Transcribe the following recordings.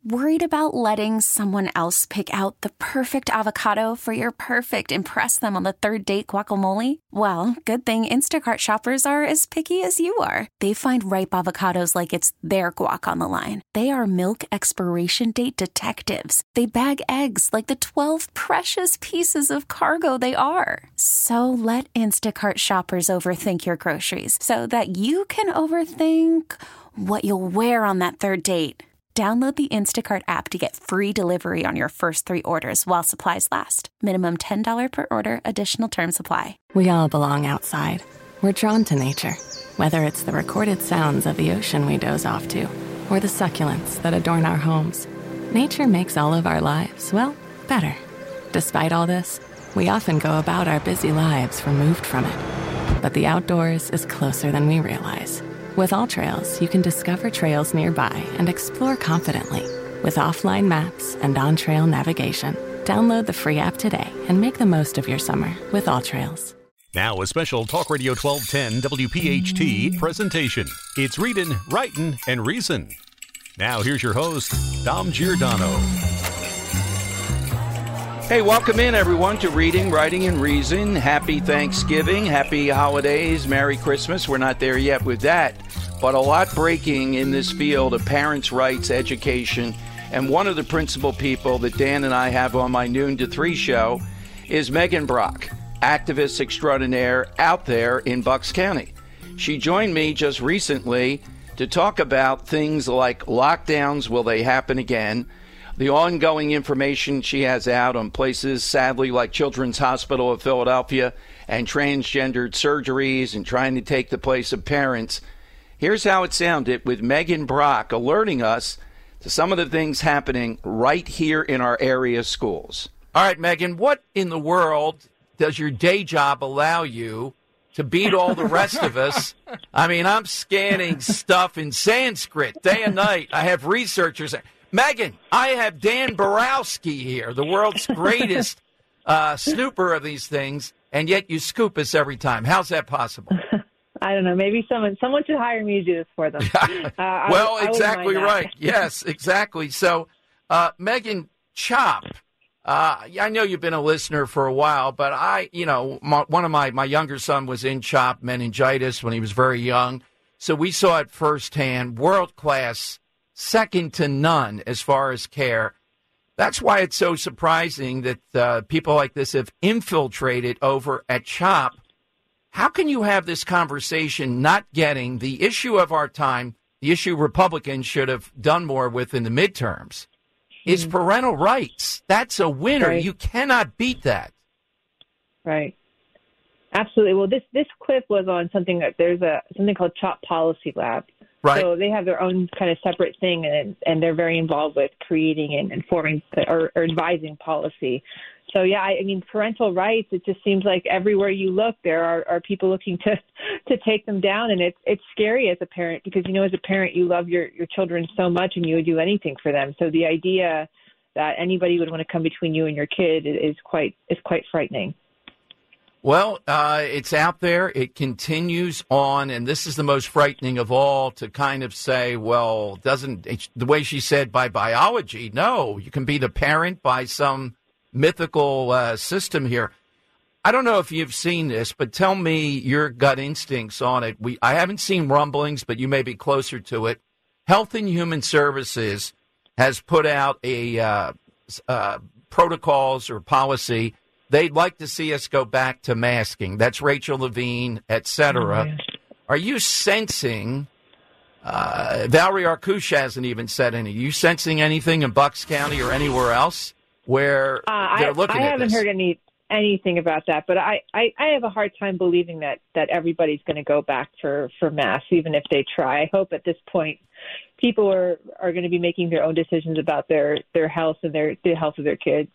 Worried about letting someone else pick out the perfect avocado for your perfect impress them on the third date guacamole? Well, good thing Instacart shoppers are as picky as you are. They find ripe avocados like it's their guac on the line. They are milk expiration date detectives. They bag eggs like the 12 precious pieces of cargo they are. So let Instacart shoppers overthink your groceries so that you can overthink what you'll wear on that third date. Download the Instacart app to get free delivery on your first 3 orders while supplies last. Minimum $10 per order. Additional terms apply. We all belong outside. We're drawn to nature, whether it's the recorded sounds of the ocean we doze off to, or the succulents that adorn our homes. Nature makes all of our lives, well, better. Despite all this, we often go about our busy lives removed from it. But the outdoors is closer than we realize. With AllTrails, you can discover trails nearby and explore confidently. With offline maps and on-trail navigation, download the free app today and make the most of your summer with AllTrails. Now a special Talk Radio 1210 WPHT presentation. It's Readin', Writin', and Reason. Now here's your host, Dom Giordano. Hey, welcome in, everyone, to Reading, Writing, and Reason. Happy Thanksgiving, happy holidays, Merry Christmas. We're not there yet with that, but a lot breaking in this field of parents' rights, education, and one of the principal people that Dan and I have on my Noon to 3 show is Megan Brock, activist extraordinaire out there in Bucks County. She joined me just recently to talk about things like lockdowns, will they happen again? The ongoing information she has out on places, sadly, like Children's Hospital of Philadelphia and transgendered surgeries and trying to take the place of parents. Here's how it sounded with Megan Brock alerting us to some of the things happening right here in our area schools. All right, Megan, what in the world does your day job allow you to beat all the rest of us? I mean, I'm scanning stuff in Sanskrit day and night. I have researchers. Megan, I have Dan Borowski here, the world's greatest snooper of these things, and yet you scoop us every time. How's that possible? I don't know. Maybe someone should hire me to do this for them. Well, exactly right. Yes, exactly. So, Megan, CHOP. I know you've been a listener for a while, but one of my younger son was in CHOP meningitis when he was very young, so we saw it firsthand. World class. Second to none as far as care. That's why it's so surprising that people like this have infiltrated over at CHOP. How can you have this conversation not getting the issue of our time, the issue Republicans should have done more with in the midterms, is parental rights? That's a winner. Right. You cannot beat that. Right. Absolutely. Well, this clip was on something that there's something called CHOP Policy Lab. Right. So they have their own kind of separate thing, and they're very involved with creating and informing or advising policy. So, yeah, I mean, parental rights, it just seems like everywhere you look, there are people looking to take them down. And it's scary as a parent because, as a parent, you love your children so much and you would do anything for them. So the idea that anybody would want to come between you and your kid is quite frightening. Well, it's out there. It continues on. And this is the most frightening of all to kind of say, well, the way she said by biology, no, you can be the parent by some mythical system here. I don't know if you've seen this, but tell me your gut instincts on it. I haven't seen rumblings, but you may be closer to it. Health and Human Services has put out a protocols or policy. They'd like to see us go back to masking. That's Rachel Levine, et cetera. Oh, are you sensing, Valerie Arkush hasn't even said any, are you sensing anything in Bucks County or anywhere else where they're looking at this? I haven't heard anything about that, but I have a hard time believing that everybody's going to go back for masks, even if they try. I hope at this point people are going to be making their own decisions about their health and the health of their kids.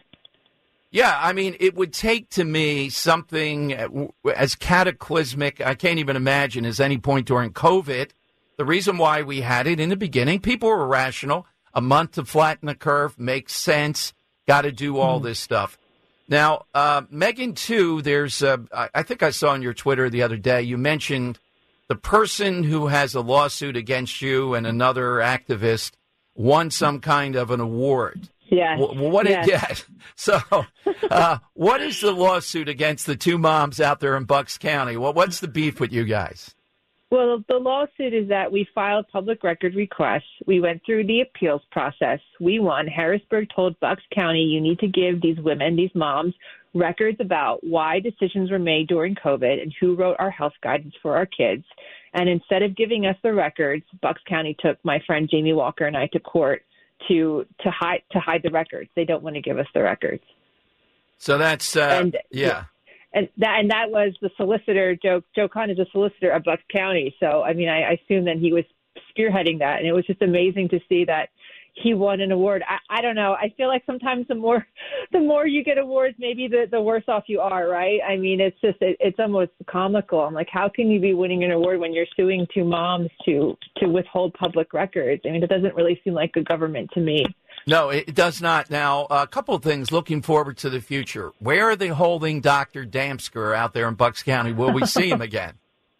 Yeah, I mean, it would take to me something as cataclysmic, I can't even imagine, as any point during COVID. The reason why we had it in the beginning, people were rational. A month to flatten the curve makes sense. Got to do all this stuff. Now, Megan, too, there's, I think I saw on your Twitter the other day, you mentioned the person who has a lawsuit against you and another activist won some kind of an award. Yeah. What did get? So, what is the lawsuit against the two moms out there in Bucks County? What's the beef with you guys? Well, the lawsuit is that we filed public record requests. We went through the appeals process. We won. Harrisburg told Bucks County, you need to give these women, these moms, records about why decisions were made during COVID and who wrote our health guidance for our kids. And instead of giving us the records, Bucks County took my friend Jamie Walker and I to court to hide the records. They don't want to give us the records. So that's yeah. And that was the solicitor, Joe Kahn is a solicitor of Bucks County. So, I mean, I assume that he was spearheading that. And it was just amazing to see that he won an award. I don't know. I feel like sometimes the more you get awards, maybe the worse off you are, right? I mean, it's almost comical. I'm like, how can you be winning an award when you're suing two moms to withhold public records? I mean, it doesn't really seem like good government to me. No, it does not. Now, a couple of things looking forward to the future. Where are they holding Dr. Damsker out there in Bucks County? Will we see him again?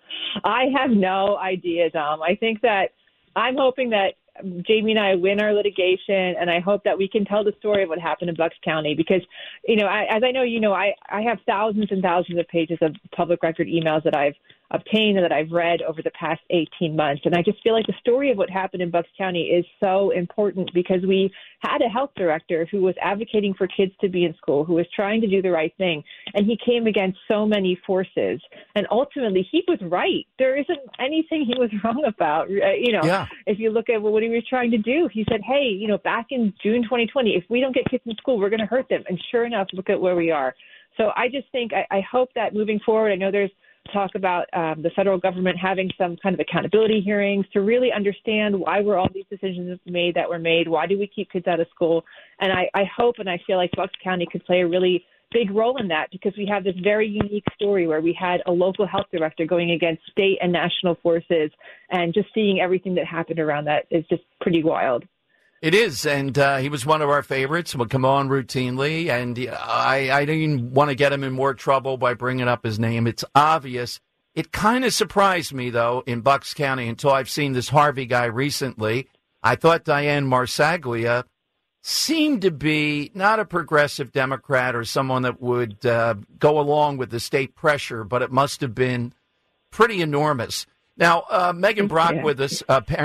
I have no idea, Dom. I think that I'm hoping that Jamie and I win our litigation, and I hope that we can tell the story of what happened in Bucks County because, you know, as I know, you know, I have thousands and thousands of pages of public record emails that I've obtained and that I've read over the past 18 months. And I just feel like the story of what happened in Bucks County is so important because we had a health director who was advocating for kids to be in school, who was trying to do the right thing. And he came against so many forces. And ultimately, he was right. There isn't anything he was wrong about. You know, yeah. If you look at what he was trying to do, he said, hey, you know, back in June 2020, if we don't get kids in school, we're going to hurt them. And sure enough, look at where we are. So I just think I hope that moving forward, I know there's talk about the federal government having some kind of accountability hearings to really understand why were all these decisions made that were made, why do we keep kids out of school, and I hope and I feel like Bucks County could play a really big role in that because we have this very unique story where we had a local health director going against state and national forces, and just seeing everything that happened around that is just pretty wild. It is, and he was one of our favorites. Would come on routinely, and I didn't want to get him in more trouble by bringing up his name. It's obvious. It kind of surprised me, though, in Bucks County until I've seen this Harvey guy recently. I thought Diane Marsaglia seemed to be not a progressive Democrat or someone that would go along with the state pressure, but it must have been pretty enormous. Now, Megan Brock with us.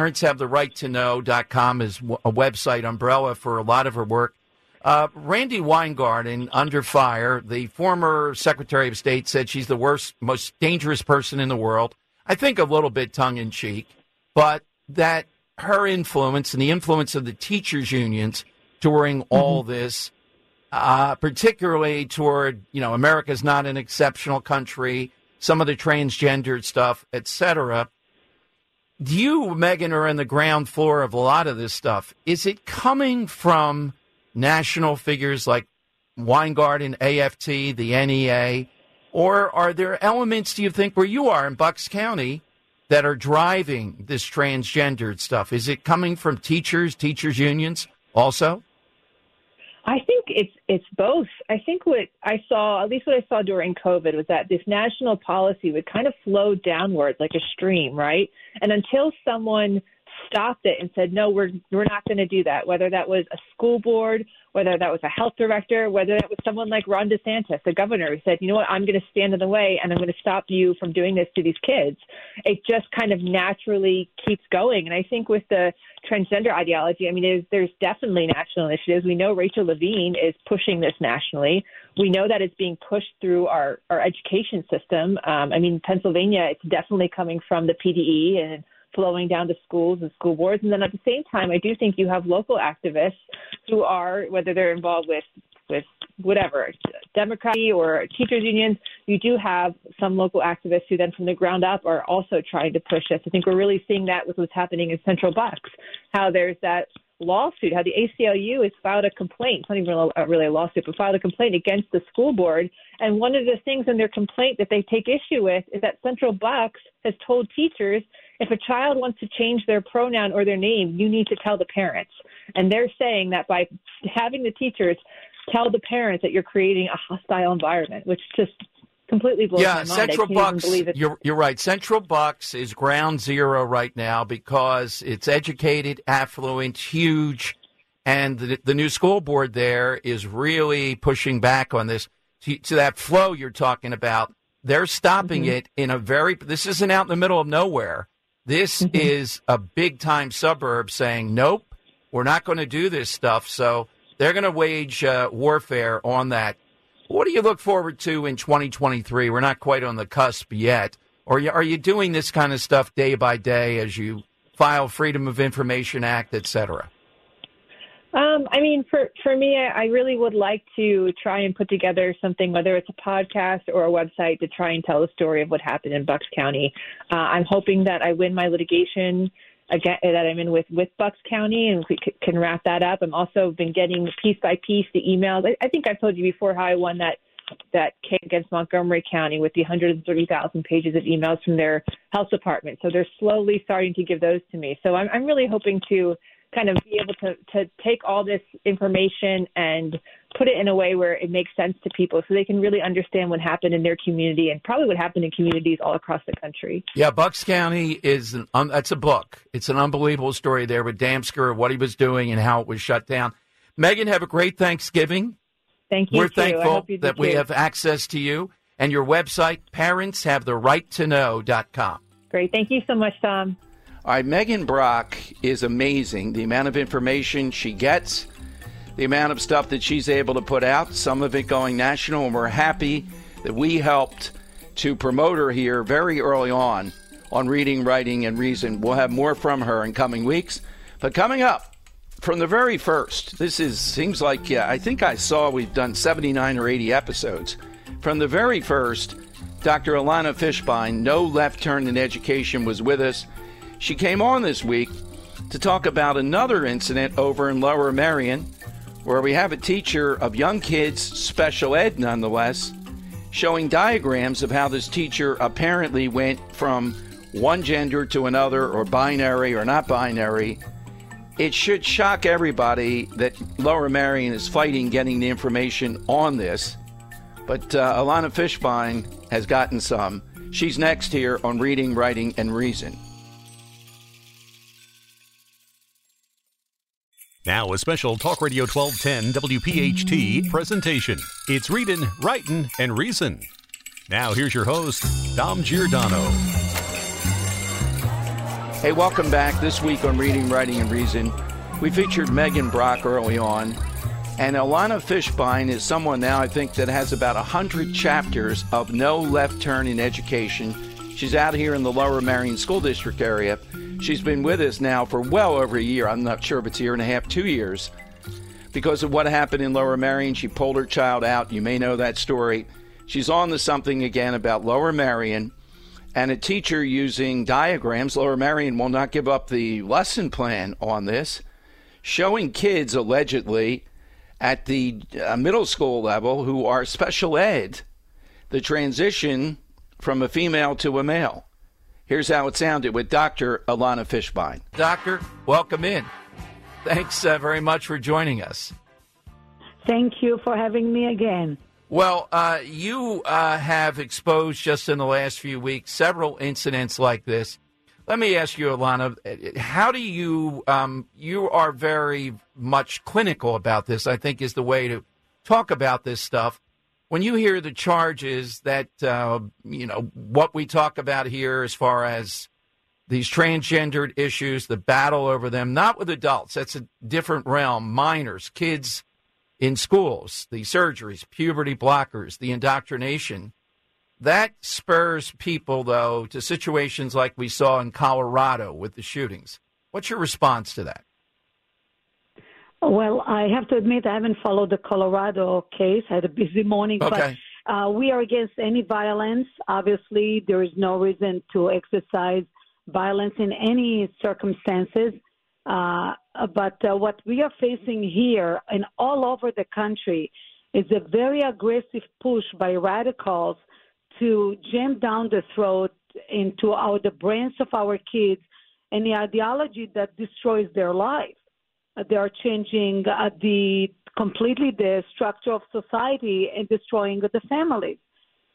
ParentsHaveTheRightToKnow.com is a website umbrella for a lot of her work. Randi Weingarten, under fire, the former Secretary of State, said she's the worst, most dangerous person in the world. I think a little bit tongue-in-cheek, but that her influence and the influence of the teachers' unions during all this, particularly toward, you know, America's not an exceptional country, some of the transgendered stuff, etc. You, Megan, are in the ground floor of a lot of this stuff. Is it coming from national figures like Weingarten, AFT, the NEA, or are there elements, do you think, where you are in Bucks County that are driving this transgendered stuff? Is it coming from teachers unions also? I think it's both. I think what I saw, at least what I saw during COVID, was that this national policy would kind of flow downward like a stream, right? And until someone stopped it and said, no, we're not going to do that, whether that was a school board, whether that was a health director, whether that was someone like Ron DeSantis, the governor, who said, you know what, I'm going to stand in the way and I'm going to stop you from doing this to these kids. It just kind of naturally keeps going. And I think with the transgender ideology, I mean, there's definitely national initiatives. We know Rachel Levine is pushing this nationally. We know that it's being pushed through our education system. I mean, Pennsylvania, it's definitely coming from the PDE and flowing down to schools and school boards. And then at the same time, I do think you have local activists who are, whether they're involved with whatever, Democrat or teachers unions, you do have some local activists who then from the ground up are also trying to push this. I think we're really seeing that with what's happening in Central Bucks, how there's that lawsuit, how the ACLU has filed a complaint, it's not even really a lawsuit, but filed a complaint against the school board. And one of the things in their complaint that they take issue with is that Central Bucks has told teachers, if a child wants to change their pronoun or their name, you need to tell the parents. And they're saying that by having the teachers tell the parents that you're creating a hostile environment, which just completely blows my mind. Central I can't Bucks, even believe it. you're right. Central Bucks is ground zero right now because it's educated, affluent, huge, and the new school board there is really pushing back on this. To that flow you're talking about, they're stopping it in this isn't out in the middle of nowhere. This is a big-time suburb saying, nope, we're not going to do this stuff. So they're going to wage warfare on that. What do you look forward to in 2023? We're not quite on the cusp yet. Or are you doing this kind of stuff day by day as you file Freedom of Information Act, et cetera? I mean, for me, I really would like to try and put together something, whether it's a podcast or a website, to try and tell the story of what happened in Bucks County. I'm hoping that I win my litigation again, that I'm in with Bucks County, and we can wrap that up. I'm also been getting piece by piece the emails. I think I've told you before how I won that case against Montgomery County with the 130,000 pages of emails from their health department. So they're slowly starting to give those to me. So I'm really hoping to kind of be able to take all this information and put it in a way where it makes sense to people so they can really understand what happened in their community and probably what happened in communities all across the country. Yeah, Bucks County is that's a book. It's an unbelievable story there with Damsker, what he was doing and how it was shut down. Megan, have a great Thanksgiving. Thank you. We're too. thankful that we have access to you and your website, parentshavetherighttoknow.com. Great. Thank you so much, Tom. All right, Megan Brock is amazing. The amount of information she gets, the amount of stuff that she's able to put out, some of it going national, and we're happy that we helped to promote her here very early on Reading, Writing, and Reason. We'll have more from her in coming weeks. But coming up, from the very first, seems like, I think I saw we've done 79 or 80 episodes. From the very first, Dr. Ilana Fishbein, No Left Turn in Education, was with us. She came on this week to talk about another incident over in Lower Merion, where we have a teacher of young kids, special ed nonetheless, showing diagrams of how this teacher apparently went from one gender to another, or binary or not binary. It should shock everybody that Lower Merion is fighting getting the information on this. But Ilana Fishbein has gotten some. She's next here on Reading, Writing, and Reason. Now a special Talk Radio 1210 WPHT presentation. It's Reading, Writing, and Reason. Now here's your host, Dom Giordano. Hey, welcome back. This week on Reading, Writing, and Reason, we featured Megan Brock early on. And Ilana Fishbein is someone now, I think, that has about 100 chapters of No Left Turn in Education. She's out here in the Lower Merion School District area. She's been with us now for well over a year. I'm not sure if it's a year and a half, 2 years. Because of what happened in Lower Merion, she pulled her child out. You may know that story. She's on to something again about Lower Merion and a teacher using diagrams. Lower Merion will not give up the lesson plan on this, showing kids allegedly at the middle school level who are special ed the transition from a female to a male. Here's how it sounded with Dr. Ilana Fishbein. Doctor, welcome in. Thanks very much for joining us. Thank you for having me again. Well, you have exposed just in the last few weeks several incidents like this. Let me ask you, Ilana, how do you are very much clinical about this, I think is the way to talk about this stuff. When you hear the charges that, what we talk about here as far as these transgendered issues, the battle over them, not with adults, that's a different realm, minors, kids in schools, the surgeries, puberty blockers, the indoctrination, that spurs people, though, to situations like we saw in Colorado with the shootings. What's your response to that? Well, I have to admit I haven't followed the Colorado case. I had a busy morning. Okay. But we are against any violence. Obviously, there is no reason to exercise violence in any circumstances. But what we are facing here and all over the country is a very aggressive push by radicals to jam down the throat into the brains of our kids and the ideology that destroys their life. They are changing completely the structure of society and destroying the families.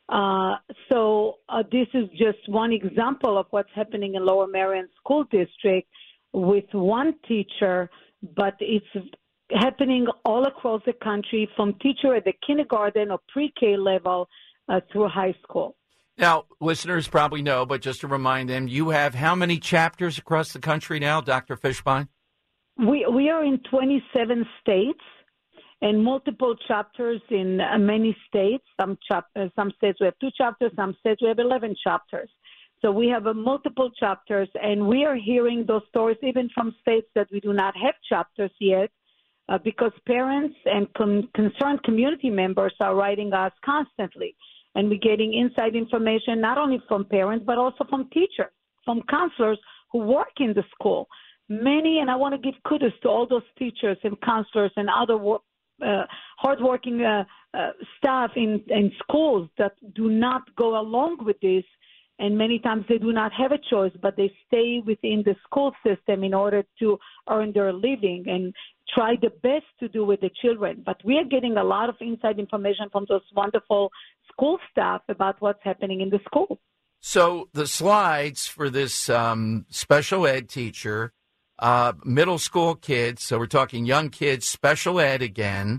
So this is just one example of what's happening in Lower Merion School District with one teacher, but it's happening all across the country from teacher at the kindergarten or pre-K level through high school. Now, listeners probably know, but just to remind them, you have how many chapters across the country now, Dr. Fishbein? We are in 27 states and multiple chapters in many states. Some states we have 2 chapters, some states we have 11 chapters. So we have multiple chapters, and we are hearing those stories even from states that we do not have chapters yet, because parents and concerned community members are writing us constantly. And we're getting inside information not only from parents, but also from teachers, from counselors who work in the school. Many, and I want to give kudos to all those teachers and counselors and other hardworking staff in schools that do not go along with this. And many times they do not have a choice, but they stay within the school system in order to earn their living and try the best to do with the children. But we are getting a lot of inside information from those wonderful school staff about what's happening in the school. So the slides for this special ed teacher, middle school kids, so we're talking young kids, special ed again.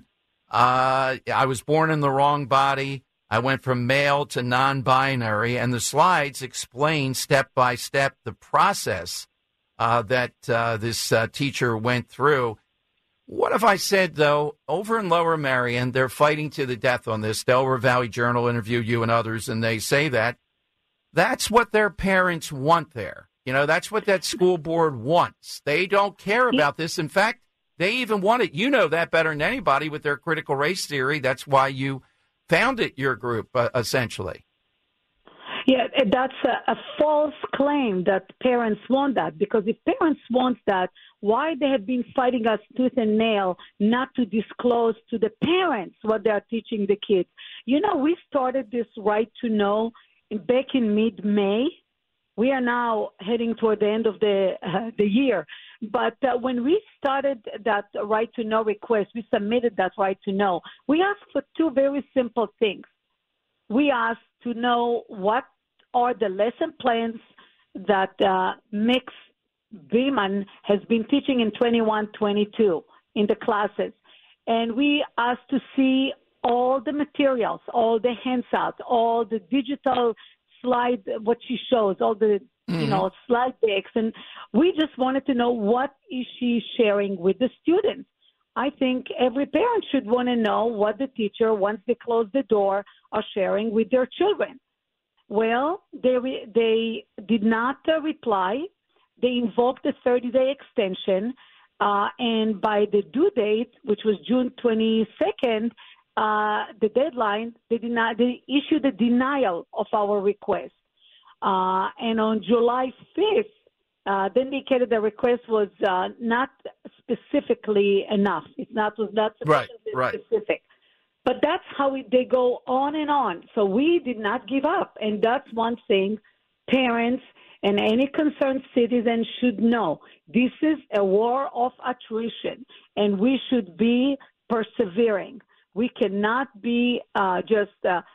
I was born in the wrong body. I went from male to non-binary, and the slides explain step by step the process that this teacher went through. What if I said, though, over in Lower Merion, they're fighting to the death on this? Delaware Valley Journal interviewed you and others, and they say that that's what their parents want there. You know, that's what that school board wants. They don't care about this. In fact, they even want it. You know that better than anybody with their critical race theory. That's why you founded your group, essentially. Yeah, that's a false claim that parents want that, because if parents want that, why they have been fighting us tooth and nail not to disclose to the parents what they are teaching the kids? You know, we started this right to know back in mid-May. We are now heading toward the end of the year. But when we started that right to know request, we submitted that right to know. We asked for 2 very simple things. We asked to know what are the lesson plans that Mix Beeman has been teaching in 21-22 in the classes. And we asked to see all the materials, all the handouts, all the digital slide, what she shows, all the slide decks. And we just wanted to know what is she sharing with the students. I think every parent should want to know what the teacher, once they close the door, are sharing with their children. Well, they did not reply. They invoked a 30-day extension, and by the due date, which was June 22nd, the deadline, they issued a denial of our request. And on July 5th, they indicated the request was not specifically enough. Was not sufficiently specific. But that's how they go on and on. So we did not give up. And that's one thing parents and any concerned citizen should know. This is a war of attrition, and we should be persevering. We cannot be just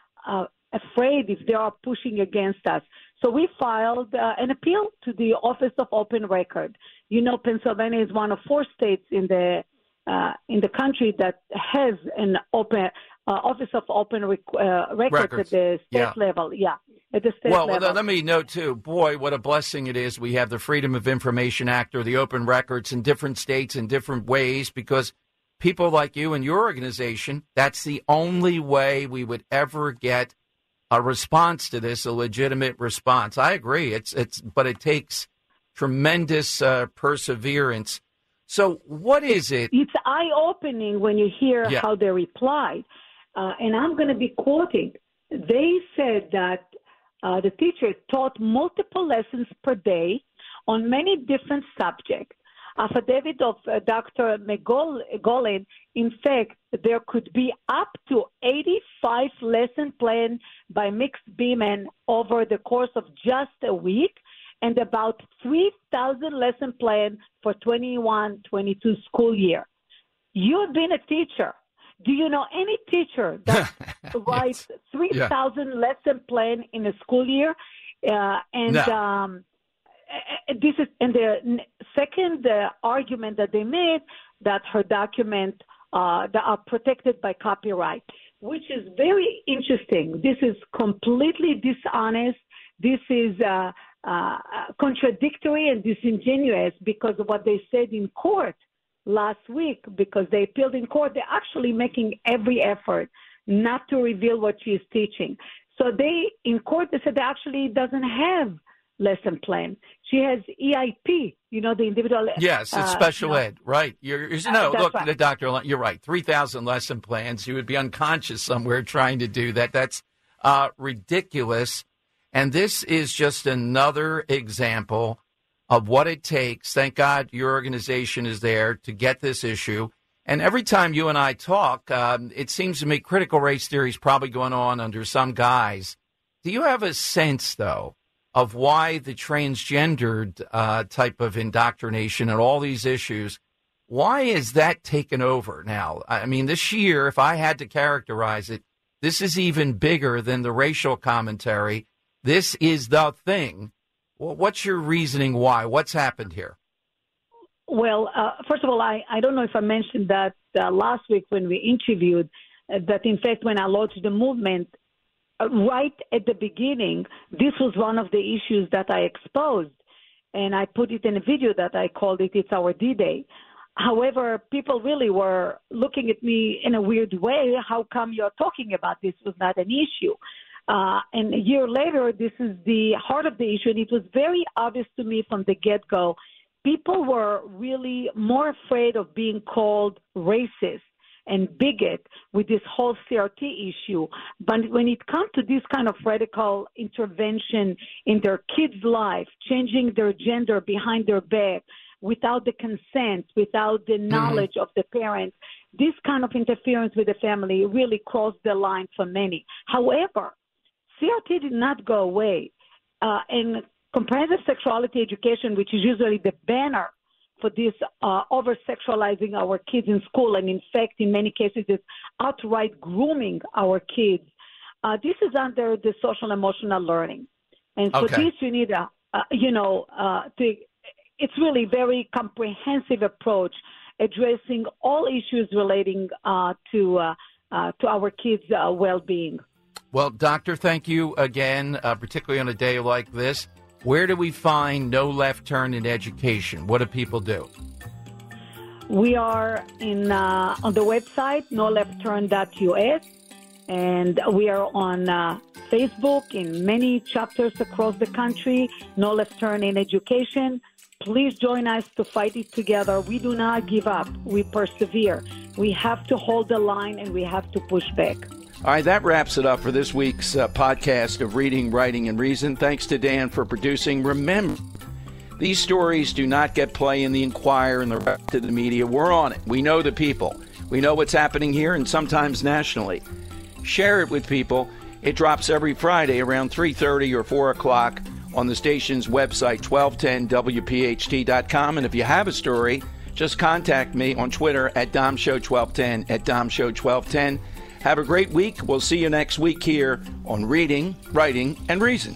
afraid if they are pushing against us. So we filed an appeal to the Office of Open Record. You know, Pennsylvania is one of 4 states in the country that has an open Office of Open Records at the state level. Yeah, at the state level. Well, let me note, too, boy, what a blessing it is we have the Freedom of Information Act or the open records in different states in different ways, because people like you and your organization, that's the only way we would ever get a response to this, a legitimate response. I agree. But it takes tremendous perseverance. So what is it? It's eye-opening when you hear how they replied. And I'm going to be quoting. They said that the teacher taught multiple lessons per day on many different subjects. Affidavit of Dr. Megolin, in fact, there could be up to 85 lesson planned by Mixed Beeman over the course of just a week, and about 3,000 lesson planned for 21-22 school year. You've been a teacher. Do you know any teacher that writes 3,000 lesson plan in a school year? This is the second argument that they made, that her document that are protected by copyright, which is very interesting. This is completely dishonest. This is contradictory and disingenuous, because of what they said in court last week, because they appealed in court. They're actually making every effort not to reveal what she is teaching. So in court, they said they actually doesn't have lesson plan. She has EIP, the individual. Yes, it's special ed, right? Look, right. Dr. You're right. 3,000 lesson plans. You would be unconscious somewhere trying to do that. That's ridiculous. And this is just another example of what it takes. Thank God your organization is there to get this issue. And every time you and I talk, it seems to me critical race theory is probably going on under some guise. Do you have a sense, though, of why the transgendered type of indoctrination and all these issues, why is that taken over now? I mean, this year, if I had to characterize it, this is even bigger than the racial commentary. This is the thing. Well, what's your reasoning why? What's happened here? Well, first of all, I don't know if I mentioned that last week when we interviewed, that in fact when I launched the movement, right at the beginning, this was one of the issues that I exposed, and I put it in a video that I called It's Our D-Day. However, people really were looking at me in a weird way. How come you're talking about this? Was not an issue. And a year later, this is the heart of the issue, and it was very obvious to me from the get-go. People were really more afraid of being called racist and bigot with this whole CRT issue. But when it comes to this kind of radical intervention in their kids' life, changing their gender behind their back, without the consent, without the knowledge of the parents, this kind of interference with the family really crossed the line for many. However, CRT did not go away. And comprehensive sexuality education, which is usually the banner for this over-sexualizing our kids in school, and in fact, in many cases, it's outright grooming our kids. This is under the social emotional learning. And for this, you need it's really very comprehensive approach addressing all issues relating to our kids' well-being. Well, Doctor, thank you again, particularly on a day like this. Where do we find No Left Turn in Education? What do people do? We are on the website, noleftturn.us, and we are on Facebook in many chapters across the country, No Left Turn in Education. Please join us to fight it together. We do not give up. We persevere. We have to hold the line, and we have to push back. All right, that wraps it up for this week's podcast of Reading, Writing, and Reason. Thanks to Dan for producing. Remember, these stories do not get play in the Inquirer and the rest of the media. We're on it. We know the people. We know what's happening here and sometimes nationally. Share it with people. It drops every Friday around 3:30 or 4 o'clock on the station's website, 1210wpht.com. And if you have a story, just contact me on Twitter at DomShow1210, at DomShow1210. Have a great week. We'll see you next week here on Reading, Writing, and Reason.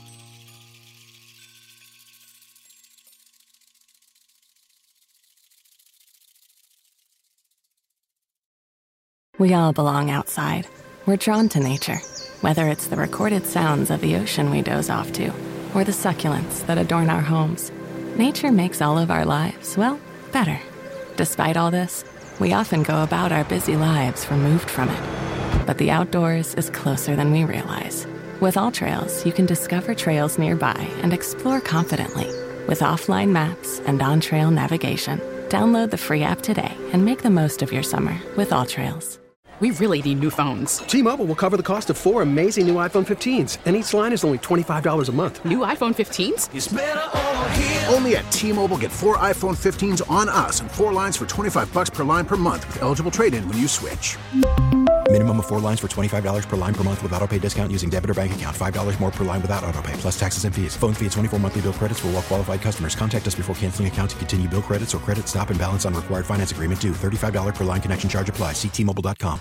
We all belong outside. We're drawn to nature, whether it's the recorded sounds of the ocean we doze off to, or the succulents that adorn our homes. Nature makes all of our lives, well, better. Despite all this, we often go about our busy lives removed from it. But the outdoors is closer than we realize. With AllTrails, you can discover trails nearby and explore confidently. With offline maps and on-trail navigation, download the free app today and make the most of your summer with AllTrails. We really need new phones. T-Mobile will cover the cost of 4 amazing new iPhone 15s, and each line is only $25 a month. New iPhone 15s? It's better over here. Only at T-Mobile, get 4 iPhone 15s on us and 4 lines for $25 per line per month with eligible trade-in when you switch. Minimum of 4 lines for $25 per line per month with autopay discount using debit or bank account. $5 more per line without autopay, plus taxes and fees. Phone fee at 24 monthly bill credits for well-qualified customers. Contact us before canceling account to continue bill credits or credit stop and balance on required finance agreement due. $35 per line connection charge applies. See T-Mobile.com.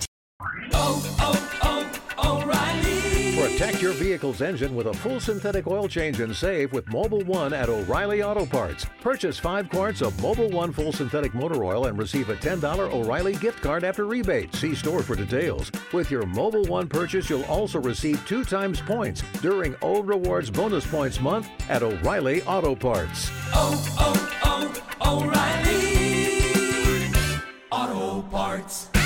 O'Reilly. Protect your vehicle's engine with a full synthetic oil change and save with Mobil 1 at O'Reilly Auto Parts. Purchase 5 quarts of Mobil 1 full synthetic motor oil and receive a $10 O'Reilly gift card after rebate. See store for details. With your Mobil 1 purchase, you'll also receive 2 times points during O Rewards Bonus Points Month at O'Reilly Auto Parts. O'Reilly Auto Parts.